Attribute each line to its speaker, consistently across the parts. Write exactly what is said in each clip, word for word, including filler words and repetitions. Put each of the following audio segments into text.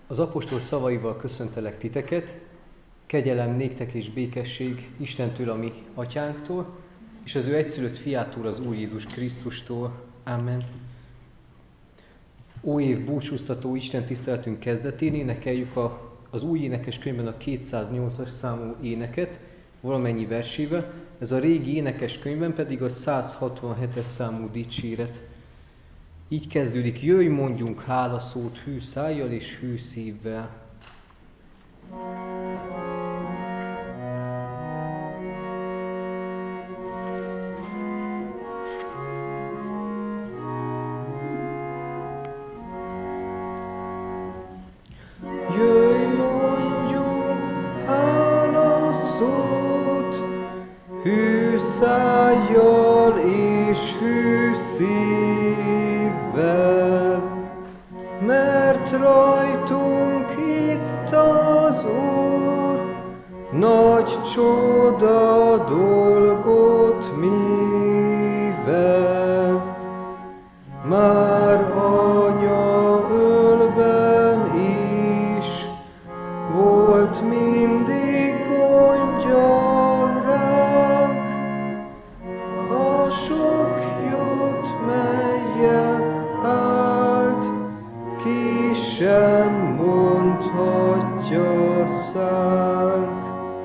Speaker 1: Az apostol szavaival köszöntelek titeket, kegyelem néktek és békesség Istentől, a mi atyánktól, és az ő egyszülött fiától, az Úr Jézus Krisztustól. Amen. Óév búcsúztató Isten tiszteletünk kezdetén énekeljük a, az új énekeskönyvben a kétszáznyolcas számú éneket, valamennyi versével, ez a régi énekeskönyvben pedig a száz hatvanhetes számú dicséret. Így kezdődik: jöjj, mondjunk hálaszót hű szájjal és hű szívvel. Jöjj, mondjunk hálaszót hű szájjal és hű szívvel, mert rajtunk itt az Úr nagy csoda dolgot mivel. Már anya ölben is volt mindig gondja ránk, a sok jött melyel állt, ki sem mondhatja szánk.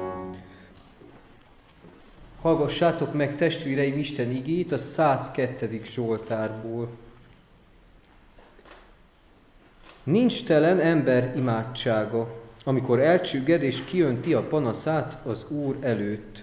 Speaker 1: Hallgassátok meg, testvéreim, Isten igét a száz kettedik Zsoltárból. Nincs telen ember imádsága, amikor elcsügged és kiönti a panaszát az Úr előtt.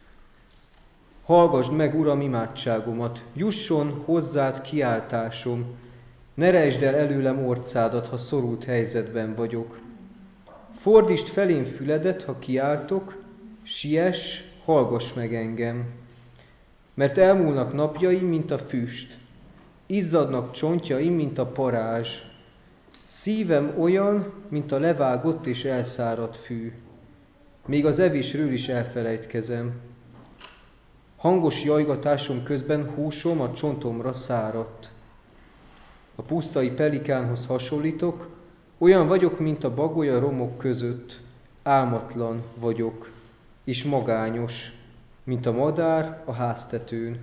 Speaker 1: Hallgasd meg, Uram, imádságomat, jusson hozzád kiáltásom, ne rejtsd el előlem orcádat, ha szorult helyzetben vagyok. Fordítsd felém füledet, ha kiáltok, siess, hallgass meg engem. Mert elmúlnak napjaim, mint a füst, izzadnak csontjaim, mint a parázs. Szívem olyan, mint a levágott és elszáradt fű. Még az evésről is elfelejtkezem. Hangos jajgatásom közben húsom a csontomra száradt. A pusztai pelikánhoz hasonlítok, olyan vagyok, mint a bagoly a romok között. Álmatlan vagyok, és magányos, mint a madár a háztetőn.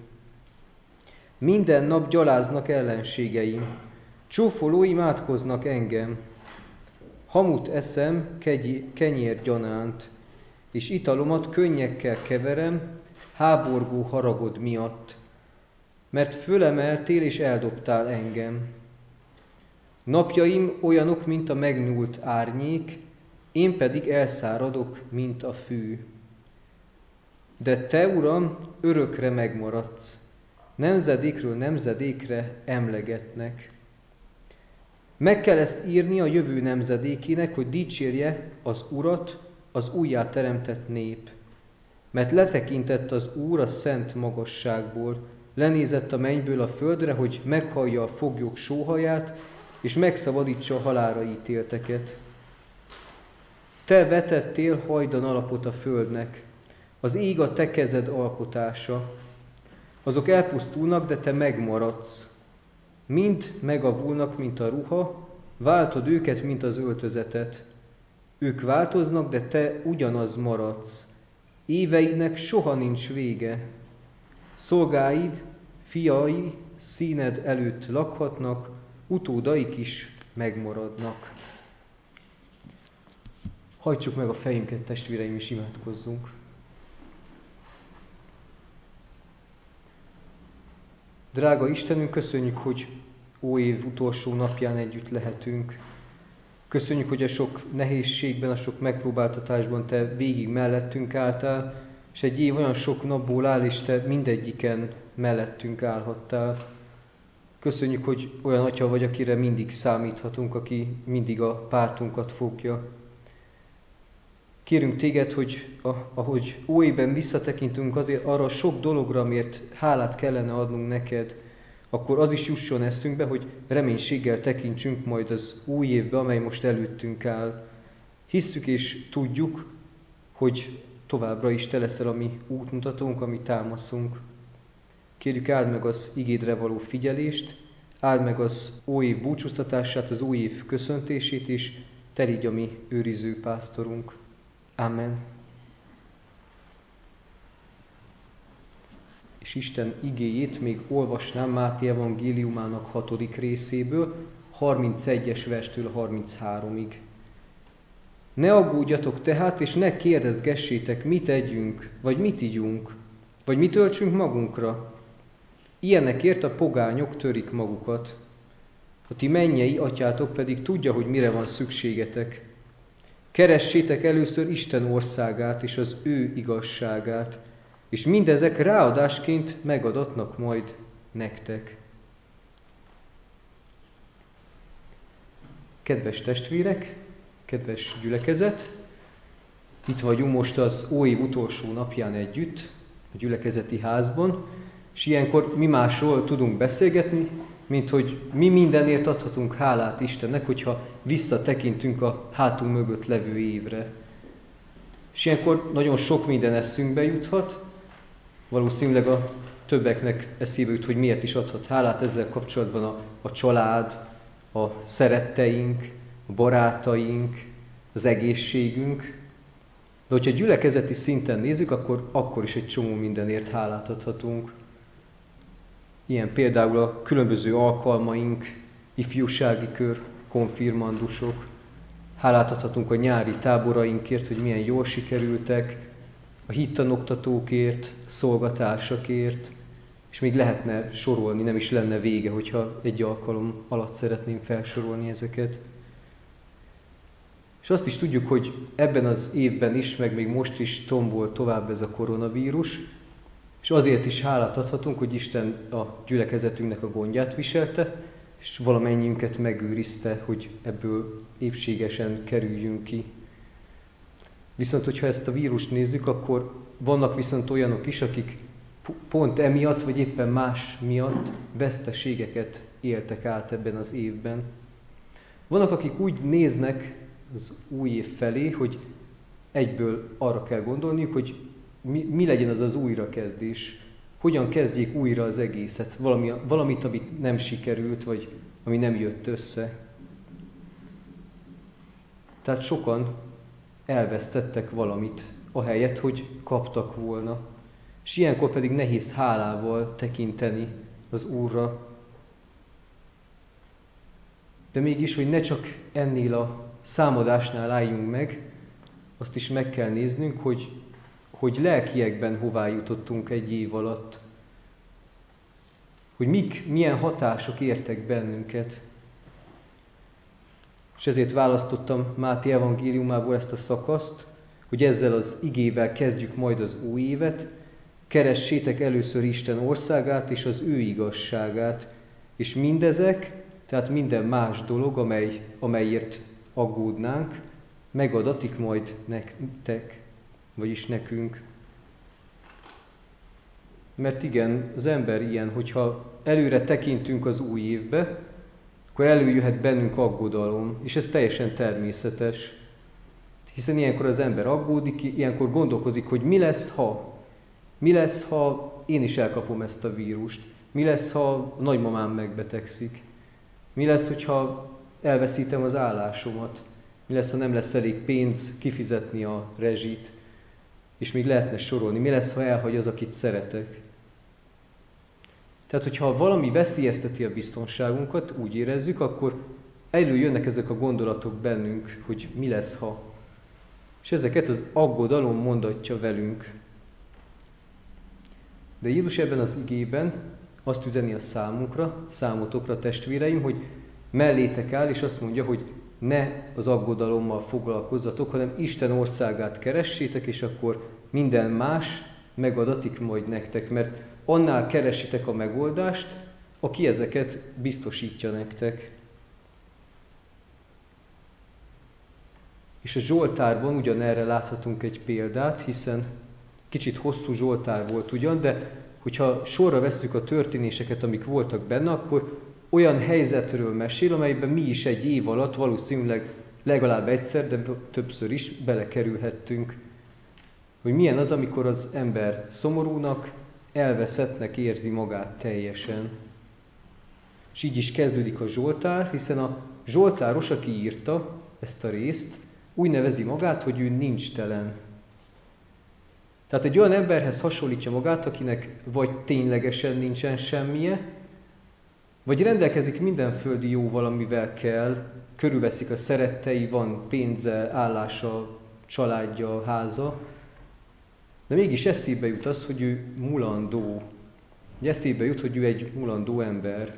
Speaker 1: Minden nap gyaláznak ellenségeim, csúfolóim átkoznak engem. Hamut eszem kenyér gyanánt, és italomat könnyekkel keverem, háborgó haragod miatt, mert fölemeltél és eldobtál engem. Napjaim olyanok, mint a megnyúlt árnyék, én pedig elszáradok, mint a fű. De te, Uram, örökre megmaradsz, nemzedékről nemzedékre emlegetnek. Meg kell ezt írni a jövő nemzedékének, hogy dicsérje az Urat az újjáteremtett nép. Mert letekintett az Úr a szent magasságból, lenézett a mennyből a földre, hogy meghallja a foglyok sóhaját, és megszabadítsa a halálra ítélteket. Te vetettél hajdan alapot a földnek, az ég a te kezed alkotása. Azok elpusztulnak, de te megmaradsz. Mind megavulnak, mint a ruha, váltod őket, mint az öltözetet. Ők változnak, de te ugyanaz maradsz. Éveidnek soha nincs vége. Szolgáid, fiai színed előtt lakhatnak, utódaik is megmaradnak. Hajtsuk meg a fejünket, testvéreim, és imádkozzunk. Drága Istenünk, köszönjük, hogy óév utolsó napján együtt lehetünk. Köszönjük, hogy a sok nehézségben, a sok megpróbáltatásban te végig mellettünk álltál, és egy év olyan sok napból áll, és te mindegyiken mellettünk állhattál. Köszönjük, hogy olyan atya vagy, akire mindig számíthatunk, aki mindig a pártunkat fogja. Kérünk téged, hogy ahogy óévben visszatekintünk azért arra sok dologra, amiért hálát kellene adnunk neked, akkor az is jusson eszünkbe, hogy reménységgel tekintsünk majd az új évbe, amely most előttünk áll. Hisszük és tudjuk, hogy továbbra is te leszel a mi útmutatónk, a mi támaszunk. Kérjük, áld meg az igédre való figyelést, áld meg az új év búcsúztatását, az új év köszöntését is, Te légy a mi őriző pásztorunk. Amen. És Isten igéjét még olvasnám Máté evangéliumának hatodik részéből, harmincegyes verstől harmincháromig. Ne aggódjatok tehát, és ne kérdezgessétek, mit együnk, vagy mit igyunk, vagy mit öltsünk magunkra. Ilyenekért a pogányok törik magukat. A ti mennyei atyátok pedig tudja, hogy mire van szükségetek. Keressétek először Isten országát és az ő igazságát, és mindezek ráadásként megadatnak majd nektek. Kedves testvérek, kedves gyülekezet, itt vagyunk most az óév utolsó napján együtt, a gyülekezeti házban, és ilyenkor mi másról tudunk beszélgetni, mint hogy mi mindenért adhatunk hálát Istennek, hogyha visszatekintünk a hátunk mögött levő évre. És ilyenkor nagyon sok minden eszünkbe juthat, valószínűleg a többeknek eszébe jut, hogy miért is adhat hálát ezzel kapcsolatban a, a család, a szeretteink, a barátaink, az egészségünk. De hogyha gyülekezeti szinten nézzük, akkor, akkor is egy csomó mindenért hálát adhatunk. Ilyen például a különböző alkalmaink, ifjúsági kör, konfirmandusok. Hálát adhatunk a nyári táborainkért, hogy milyen jól sikerültek, a hittanoktatókért, szolgatásakért, és még lehetne sorolni, nem is lenne vége, hogyha egy alkalom alatt szeretném felsorolni ezeket. És azt is tudjuk, hogy ebben az évben is, meg még most is tombol tovább ez a koronavírus, és azért is hálát adhatunk, hogy Isten a gyülekezetünknek a gondját viselte, és valamennyiünket megőrizte, hogy ebből épségesen kerüljünk ki. Viszont, hogyha ezt a vírust nézzük, akkor vannak viszont olyanok is, akik pont emiatt, vagy éppen más miatt veszteségeket éltek át ebben az évben. Vannak, akik úgy néznek az új év felé, hogy egyből arra kell gondolniuk, hogy mi, mi legyen az az újrakezdés, hogyan kezdjék újra az egészet, valami, valamit, amit nem sikerült, vagy ami nem jött össze. Tehát sokan elvesztettek valamit, ahelyett, hogy kaptak volna. És ilyenkor pedig nehéz hálával tekinteni az Úrra. De mégis, hogy ne csak ennél a számadásnál álljunk meg, azt is meg kell néznünk, hogy, hogy lelkiekben hová jutottunk egy év alatt. Hogy mik, milyen hatások értek bennünket. És ezért választottam Máté evangéliumából ezt a szakaszt, hogy ezzel az igével kezdjük majd az új évet. Keressétek először Isten országát és az ő igazságát, és mindezek, tehát minden más dolog, amely, amelyért aggódnánk, megadatik majd nektek, vagyis nekünk. Mert igen, az ember ilyen, hogyha előre tekintünk az új évbe, akkor előjöhet bennünk aggodalom, és ez teljesen természetes. Hiszen ilyenkor az ember aggódik, ilyenkor gondolkozik, hogy mi lesz, ha? Mi lesz, ha én is elkapom ezt a vírust? Mi lesz, ha a nagymamám megbetegszik? Mi lesz, hogyha elveszítem az állásomat? Mi lesz, ha nem lesz elég pénz kifizetni a rezsit? És még lehetne sorolni. Mi lesz, ha elhagy az, akit szeretek? Tehát, hogyha valami veszélyezteti a biztonságunkat, úgy érezzük, akkor előjönnek ezek a gondolatok bennünk, hogy mi lesz, ha. És ezeket az aggodalom mondatja velünk. De Jézus ebben az igében azt üzeni a számunkra, számotokra, testvéreim, hogy mellétek áll, és azt mondja, hogy ne az aggodalommal foglalkozzatok, hanem Isten országát keressétek, és akkor minden más megadatik majd nektek, mert annál keresitek a megoldást, aki ezeket biztosítja nektek. És a Zsoltárban ugyanerre láthatunk egy példát, hiszen kicsit hosszú Zsoltár volt ugyan, de hogyha sorra vesszük a történéseket, amik voltak benne, akkor olyan helyzetről mesél, amelyben mi is egy év alatt valószínűleg legalább egyszer, de többször is belekerülhettünk. Hogy milyen az, amikor az ember szomorúnak, elveszettnek érzi magát teljesen. És így is kezdődik a Zsoltár, hiszen a Zsoltáros, aki írta, ezt a részt, úgy nevezi magát, hogy ő nincstelen. Tehát egy olyan emberhez hasonlítja magát, akinek vagy ténylegesen nincsen semmije, vagy rendelkezik minden földi jóval, amivel kell, körülveszik a szerettei, van pénze, állása, családja, háza, de mégis eszébe jut az, hogy ő mulandó. Eszébe jut, hogy ő egy mulandó ember.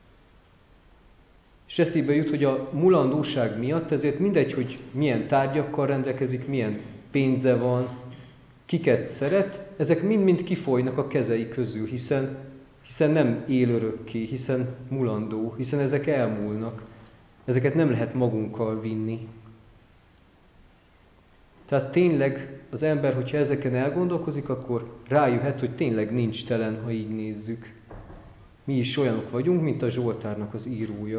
Speaker 1: És eszébe jut, hogy a mulandóság miatt ezért mindegy, hogy milyen tárgyakkal rendelkezik, milyen pénze van, kiket szeret, ezek mind-mind kifolynak a kezei közül, hiszen, hiszen nem él örökké, hiszen mulandó, hiszen ezek elmúlnak. Ezeket nem lehet magunkkal vinni. Tehát tényleg az ember, hogyha ezeken elgondolkozik, akkor rájöhet, hogy tényleg nincs telen, ha így nézzük. Mi is olyanok vagyunk, mint a Zsoltárnak az írója.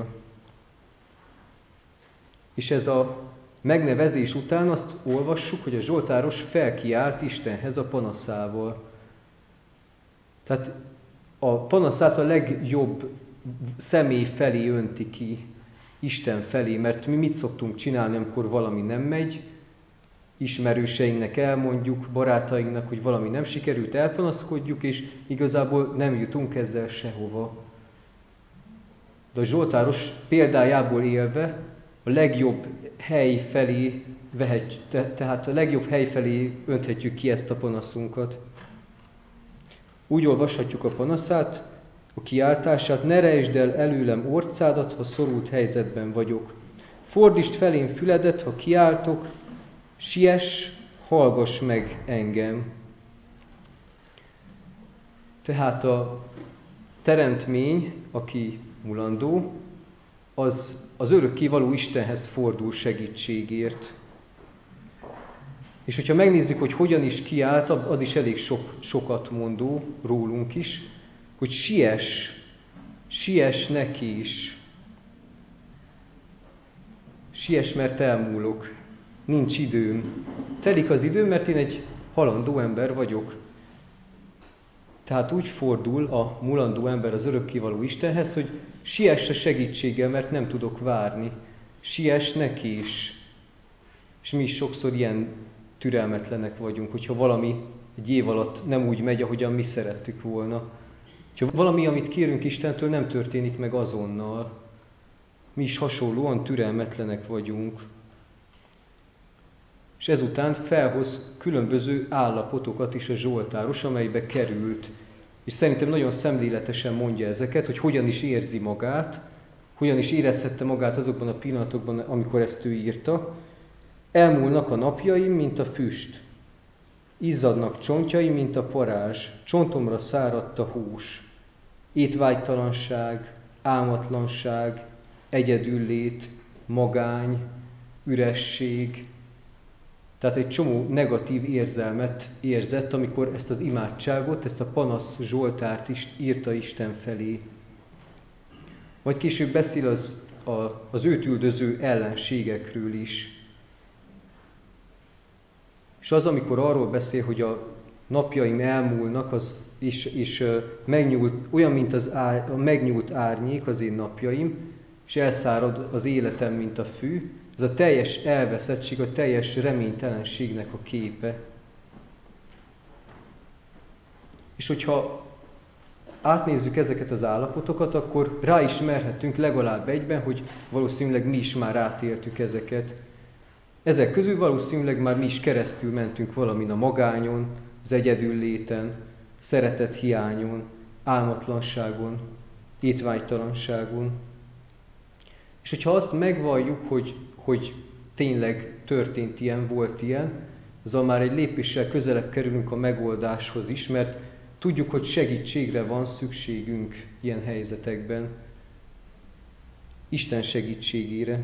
Speaker 1: És ez a megnevezés után azt olvassuk, hogy a zsoltáros felkiált Istenhez a panaszával. Tehát a panaszát a legjobb személy felé önti ki, Isten felé, mert mi mit szoktunk csinálni, amikor valami nem megy, ismerőseinknek elmondjuk, barátainknak, hogy valami nem sikerült, elpanaszkodjuk, és igazából nem jutunk ezzel sehova. De a zsoltáros példájából élve a legjobb hely felé vehet, tehát a legjobb hely felé önthetjük ki ezt a panaszunkat. Úgy olvashatjuk a panaszát, a kiáltását: ne rejtsd el előlem orcádat, ha szorult helyzetben vagyok. Fordítsd felém füledet, ha kiáltok, siess, hallgass meg engem. Tehát a teremtmény, aki mulandó, az az örökkévaló Istenhez fordul segítségért. És hogyha megnézzük, hogy hogyan is kiált, az is elég sok, sokat mondó rólunk is, hogy siess, siess neki is. Siess, mert elmúlok. Nincs időm. Telik az időm, mert én egy halandó ember vagyok. Tehát úgy fordul a mulandó ember az örökkévaló Istenhez, hogy siess a segítséggel, mert nem tudok várni. Siess neki is. És mi is sokszor ilyen türelmetlenek vagyunk, hogyha valami egy év alatt nem úgy megy, ahogyan mi szerettük volna. Ha valami, amit kérünk Istentől, nem történik meg azonnal. Mi is hasonlóan türelmetlenek vagyunk. És ezután felhoz különböző állapotokat is a zsoltáros, amelybe került. És szerintem nagyon szemléletesen mondja ezeket, hogy hogyan is érzi magát, hogyan is érezhette magát azokban a pillanatokban, amikor ezt ő írta. Elmúlnak a napjaim, mint a füst. Izzadnak csontjaim, mint a parázs. Csontomra száradt a hús. Étvágytalanság, álmatlanság, egyedüllét, magány, üresség. Tehát egy csomó negatív érzelmet érzett, amikor ezt az imádságot, ezt a panasz zsoltárt is írta Isten felé. Majd később beszél az, a, az őt üldöző ellenségekről is. És az, amikor arról beszél, hogy a napjaim elmúlnak, az is, is megnyúlt, olyan, mint az ár, a megnyúlt árnyék az én napjaim, és elszárad az életem, mint a fű, ez a teljes elveszettség, a teljes reménytelenségnek a képe. És hogyha átnézzük ezeket az állapotokat, akkor ráismerhetünk legalább egyben, hogy valószínűleg mi is már átéltük ezeket. Ezek közül valószínűleg már mi is keresztül mentünk valamin a magányon, az egyedülléten, szeretet hiányon, álmatlanságon, étvágytalanságon. És hogyha azt megvalljuk, hogy, hogy tényleg történt ilyen, volt ilyen, azzal már egy lépéssel közelebb kerülünk a megoldáshoz is, mert tudjuk, hogy segítségre van szükségünk ilyen helyzetekben. Isten segítségére.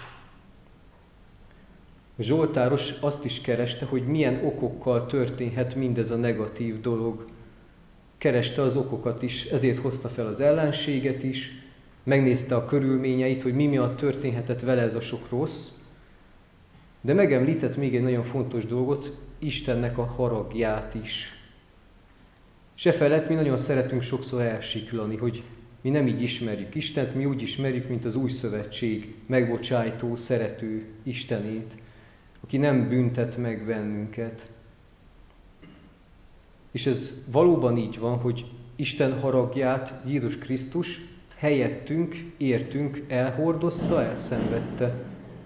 Speaker 1: A zsoltáros azt is kereste, hogy milyen okokkal történhet mindez a negatív dolog. Kereste az okokat is, ezért hozta fel az ellenséget is, megnézte a körülményeit, hogy mi miatt történhetett vele ez a sok rossz, de megemlített még egy nagyon fontos dolgot, Istennek a haragját is. Se felett mi nagyon szeretünk sokszor elsiklani, hogy mi nem így ismerjük Istent, mi úgy ismerjük, mint az új szövetség megbocsájtó, szerető Istenét, aki nem büntet meg bennünket. És ez valóban így van, hogy Isten haragját Jézus Krisztus helyettünk, értünk elhordozta, elszenvedte.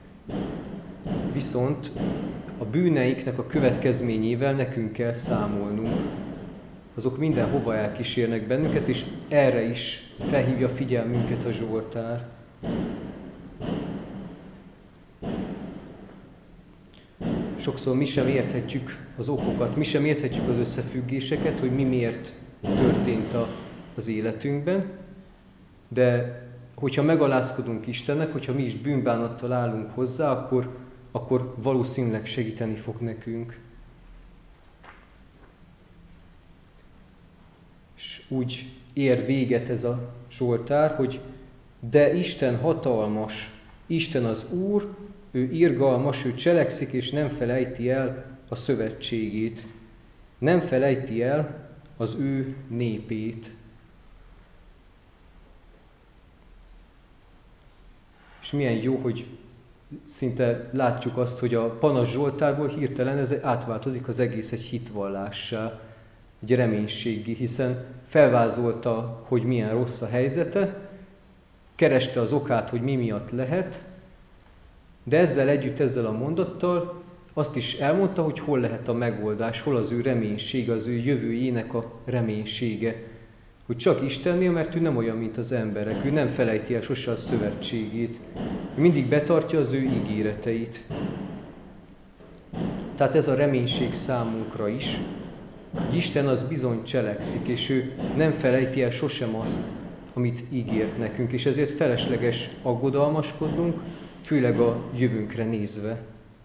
Speaker 1: Viszont a bűneinknek a következményével nekünk kell számolnunk. Azok mindenhova elkísérnek bennünket, és erre is felhívja figyelmünket a Zsoltár. Sokszor mi sem érthetjük az okokat, mi sem érthetjük az összefüggéseket, hogy mi miért történt a, az életünkben, de hogyha megalázkodunk Istennek, hogyha mi is bűnbánattal állunk hozzá, akkor, akkor valószínűleg segíteni fog nekünk. És úgy ér véget ez a Zsoltár, hogy de Isten hatalmas, Isten az Úr, ő irgalmas, ő cselekszik, és nem felejti el a szövetségét. Nem felejti el az ő népét. És milyen jó, hogy szinte látjuk azt, hogy a panasz Zsoltárból hirtelen ez átváltozik az egész egy hitvallássá, egy reménységgé, hiszen felvázolta, hogy milyen rossz a helyzete, kereste az okát, hogy mi miatt lehet, de ezzel együtt, ezzel a mondattal azt is elmondta, hogy hol lehet a megoldás, hol az ő reménysége, az ő jövőjének a reménysége. Hogy csak Istennél, mert ő nem olyan, mint az emberek, ő nem felejti el sose a szövetségét, ő mindig betartja az ő ígéreteit. Tehát ez a reménység számunkra is, hogy Isten az bizony cselekszik, és ő nem felejti el sosem azt, amit ígért nekünk, és ezért felesleges aggodalmaskodnunk, főleg a jövőnkre nézve.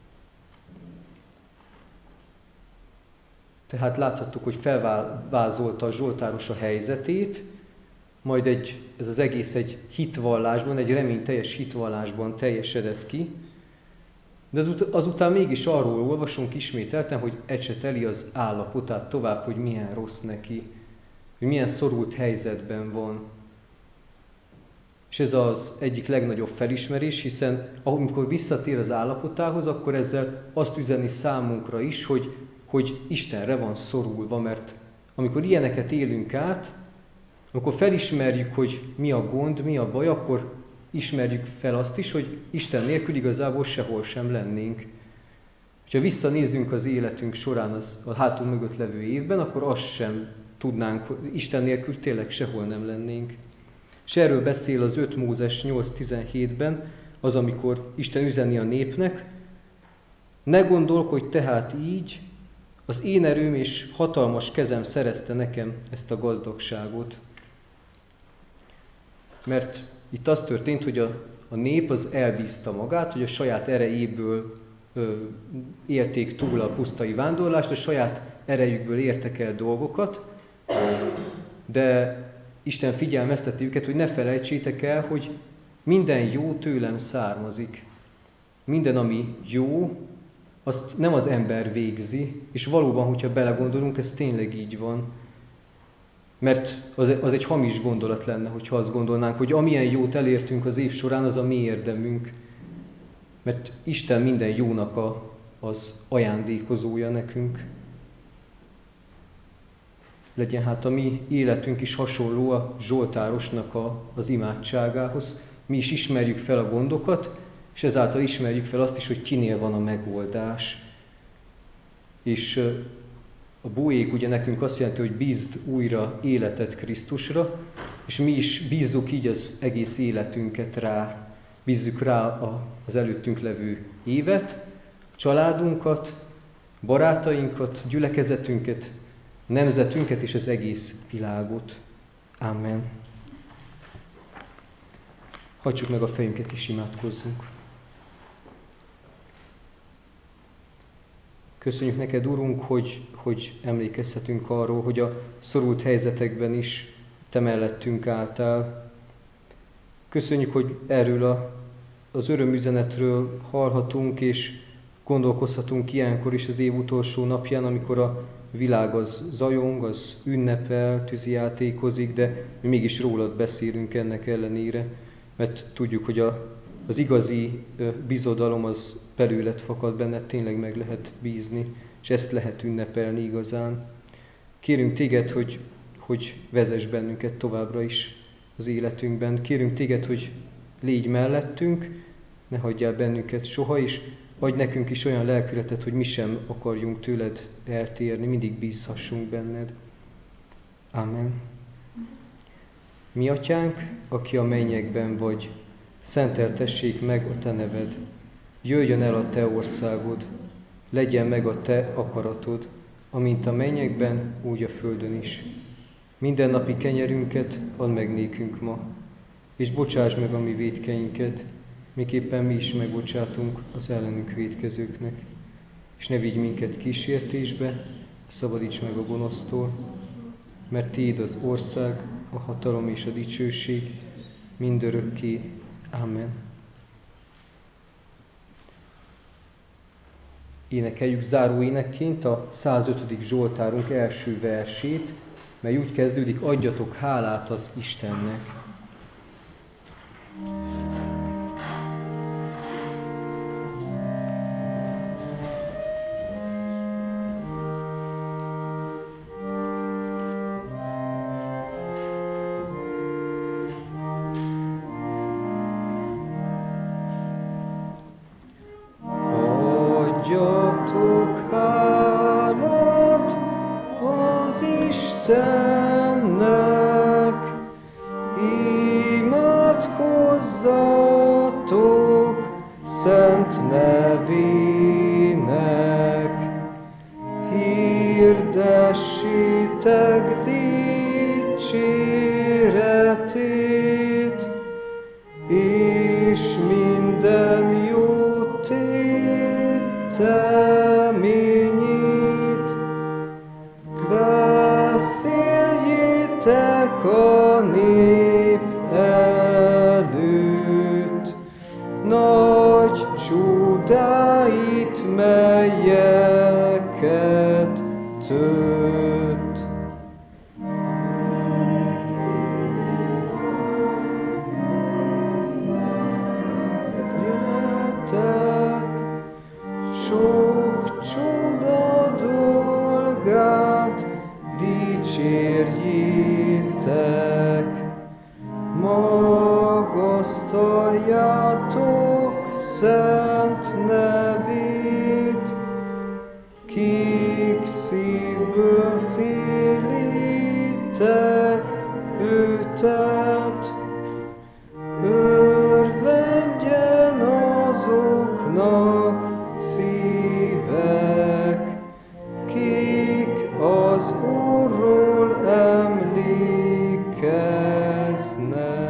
Speaker 1: Tehát láthattuk, hogy felvázolta a zsoltáros a helyzetét, majd egy, ez az egész egy hitvallásban, egy reményteljes hitvallásban teljesedett ki, de azután mégis arról olvasunk ismételten, hogy ecseteli az állapotát tovább, hogy milyen rossz neki, hogy milyen szorult helyzetben van. És ez az egyik legnagyobb felismerés, hiszen amikor visszatér az állapotához, akkor ezzel azt üzeni számunkra is, hogy, hogy Istenre van szorulva, mert amikor ilyeneket élünk át, amikor felismerjük, hogy mi a gond, mi a baj, akkor ismerjük fel azt is, hogy Isten nélkül igazából sehol sem lennénk. Ha visszanézünk az életünk során az, a hátunk mögött levő évben, akkor azt sem tudnánk, Isten nélkül tényleg sehol nem lennénk. És erről beszél az öt Mózes nyolc tizenhétben, az, amikor Isten üzeni a népnek, ne gondolkodj tehát így, az én erőm és hatalmas kezem szerezte nekem ezt a gazdagságot. Mert itt az történt, hogy a, a nép az elbízta magát, hogy a saját erejéből ö, élték túl a pusztai vándorlást, a saját erejükből értek el dolgokat, de Isten figyelmezteti őket, hogy ne felejtsétek el, hogy minden jó tőlem származik. Minden, ami jó, azt nem az ember végzi, és valóban, hogyha belegondolunk, ez tényleg így van. Mert az, az egy hamis gondolat lenne, hogyha azt gondolnánk, hogy amilyen jót elértünk az év során, az a mi érdemünk. Mert Isten minden jónak a, az ajándékozója nekünk. Legyen hát a mi életünk is hasonló a zsoltárosnak a, az imádságához. Mi is ismerjük fel a gondokat, és ezáltal ismerjük fel azt is, hogy kinél van a megoldás. És a bújék ugye nekünk azt jelenti, hogy bízd újra életet Krisztusra, és mi is bízzuk így az egész életünket rá. Bízzuk rá az előttünk levő évet, családunkat, barátainkat, gyülekezetünket, nemzetünket és az egész világot. Amen. Hajtsuk meg a fejünket és imádkozzunk. Köszönjük neked, Urunk, hogy, hogy emlékezhetünk arról, hogy a szorult helyzetekben is te mellettünk álltál. Köszönjük, hogy erről a, az örömüzenetről hallhatunk, és Gondolkozhatunk ilyenkor is az év utolsó napján, amikor a világ az zajong, az ünnepel, tűzijátékozik, de mi mégis rólad beszélünk ennek ellenére, mert tudjuk, hogy a, az igazi bizodalom az belőled fakad, benned tényleg meg lehet bízni, és ezt lehet ünnepelni igazán. Kérünk téged, hogy, hogy vezess bennünket továbbra is az életünkben. Kérünk téged, hogy légy mellettünk, ne hagyjál bennünket soha, és adj nekünk is olyan lelkületet, hogy mi sem akarjunk tőled eltérni, mindig bízhassunk benned. Amen. Mi atyánk, aki a mennyekben vagy, szenteltessék meg a te neved. Jöjjön el a te országod, legyen meg a te akaratod, amint a mennyekben, úgy a földön is. Mindennapi kenyerünket add meg nékünk ma, és bocsáss meg a mi vétkeinket, miképpen mi is megbocsátunk az ellenünk vétkezőknek. És ne vigy minket kísértésbe, szabadíts meg a gonosztól, mert tiéd az ország, a hatalom és a dicsőség mindörökké. Amen. Énekeljük záró énekként a százötödik Zsoltárunk első versét, mely úgy kezdődik: adjatok hálát az Istennek.
Speaker 2: Istennek, imádkozzatok szent nevének, hirdessétek dicséretét, és minden jó téteményét. Beszéljétek a nép előtt nagy csodáit, melyeket tett. Jöttek sok csoda dolgát, dicsérjétek, magasztaljátok szent nevét, kik szívből félitek őtet. Örvendjen azoknak szívek, kik az Úrról emlékeznek.